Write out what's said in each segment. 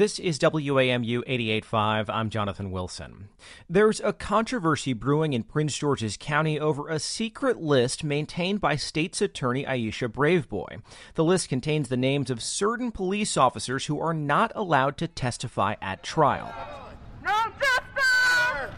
This is WAMU 88.5. I'm Jonathan Wilson. There's a controversy brewing in Prince George's County over a secret list maintained by State's Attorney Aisha Braveboy. The list contains the names of certain police officers who are not allowed to testify at trial. No justice!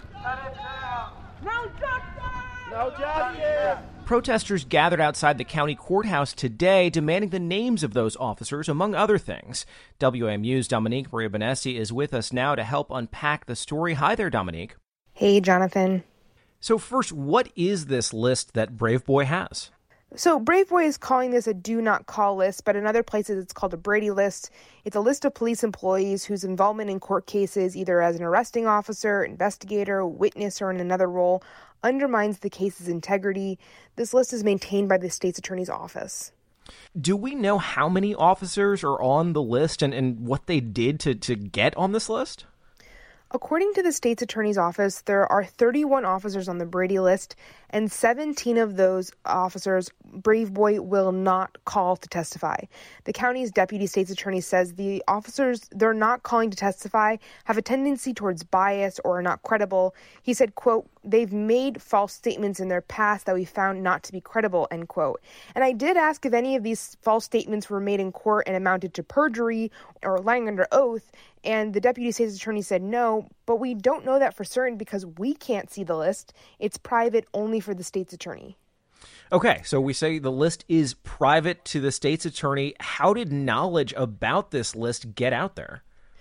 No justice! No justice! Protesters gathered outside the county courthouse today demanding the names of those officers, among other things. WAMU's Dominique Maria-Benessi is with us now to help unpack the story. Hi there, Dominique. Hey, Jonathan. So first, what is this list that Braveboy has? So Braveboy is calling this a do not call list, but in other places it's called a Brady list. It's a list of police employees whose involvement in court cases, either as an arresting officer, investigator, witness, or in another role, undermines the case's integrity. This list is maintained by the state's attorney's office. Do we know how many officers are on the list and what they did to get on this list? According to the state's attorney's office, there are 31 officers on the Brady list, and 17 of those officers Braveboy will not call to testify. The county's deputy state's attorney says the officers they're not calling to testify have a tendency towards bias or are not credible. He said, quote, "They've made false statements in their past that we found not to be credible," end quote. And I did ask if any of these false statements were made in court and amounted to perjury or lying under oath, and the deputy state's attorney said no, but we don't know that for certain because we can't see the list. It's private only for the state's attorney. Okay, so we say the list is private to the state's attorney. How did knowledge about this list get out there?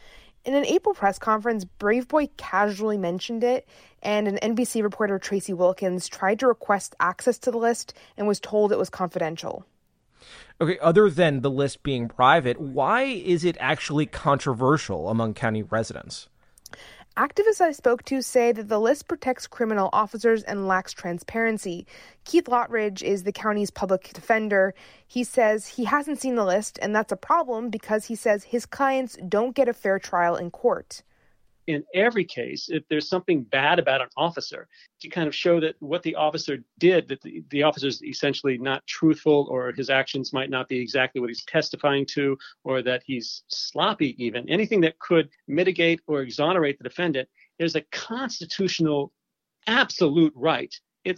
In an April press conference, Braveboy casually mentioned it, and an NBC reporter, Tracy Wilkins, tried to request access to the list and was told it was confidential. Okay, other than the list being private, why is it actually controversial among county residents? Activists I spoke to say that the list protects criminal officers and lacks transparency. Keith Lottridge is the county's public defender. He says he hasn't seen the list, and that's a problem because he says his clients don't get a fair trial in court. In every case, if there's something bad about an officer, to kind of show that what the officer did, that the officer's essentially not truthful, or his actions might not be exactly what he's testifying to, or that he's sloppy even, anything that could mitigate or exonerate the defendant, there's a constitutional absolute right.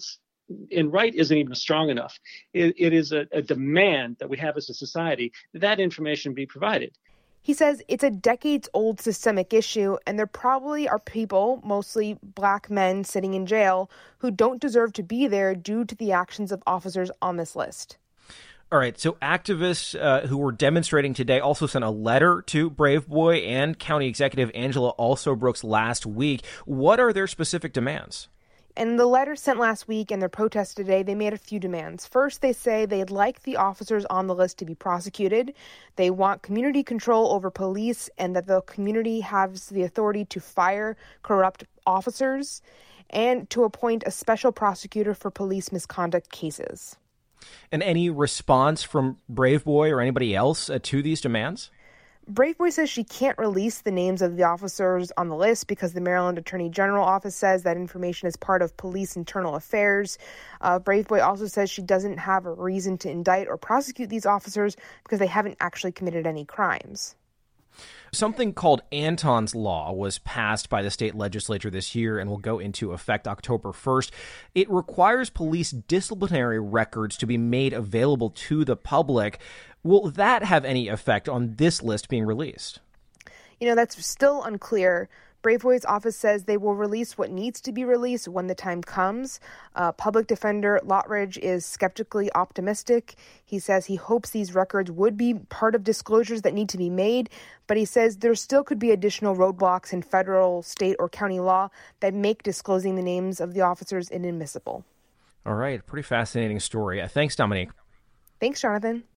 And right isn't even strong enough. It is a demand that we have as a society that information be provided. He says it's a decades-old systemic issue, and there probably are people, mostly black men sitting in jail, who don't deserve to be there due to the actions of officers on this list. All right, so activists who were demonstrating today also sent a letter to Braveboy and County Executive Angela Alsobrooks last week. What are their specific demands? In the letter sent last week and their protest today, they made a few demands. First, they say they'd like the officers on the list to be prosecuted. They want community control over police and that the community has the authority to fire corrupt officers and to appoint a special prosecutor for police misconduct cases. And any response from Braveboy or anybody else to these demands? Braveboy says she can't release the names of the officers on the list because the Maryland Attorney General Office says that information is part of police internal affairs. Braveboy also says she doesn't have a reason to indict or prosecute these officers because they haven't actually committed any crimes. Something called Anton's Law was passed by the state legislature this year and will go into effect October 1st. It requires police disciplinary records to be made available to the public. Will that have any effect on this list being released? You know, that's still unclear. Braveboy's office says they will release what needs to be released when the time comes. Public Defender Lottridge is skeptically optimistic. He says he hopes these records would be part of disclosures that need to be made, but he says there still could be additional roadblocks in federal, state, or county law that make disclosing the names of the officers inadmissible. All right, pretty fascinating story. Thanks, Dominique. Thanks, Jonathan.